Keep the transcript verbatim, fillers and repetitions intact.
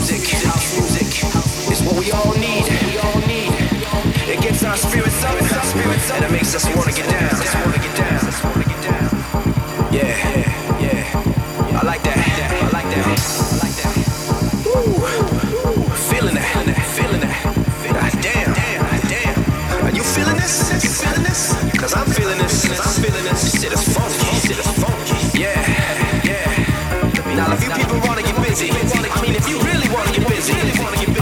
music, house music is what we all need. It gets our spirits up, and it makes us wanna get down. Yeah, yeah, I like that. I like that. I like that. Woo, feeling that, feeling that. God damn, damn, damn. Are you feeling this? You feeling this? Cause I'm feeling this. I'm feeling this. Shit is funky. Shit is funky. Yeah, yeah. Now if you people wanna get busy, I mean if you really wanna get busy, really wanna get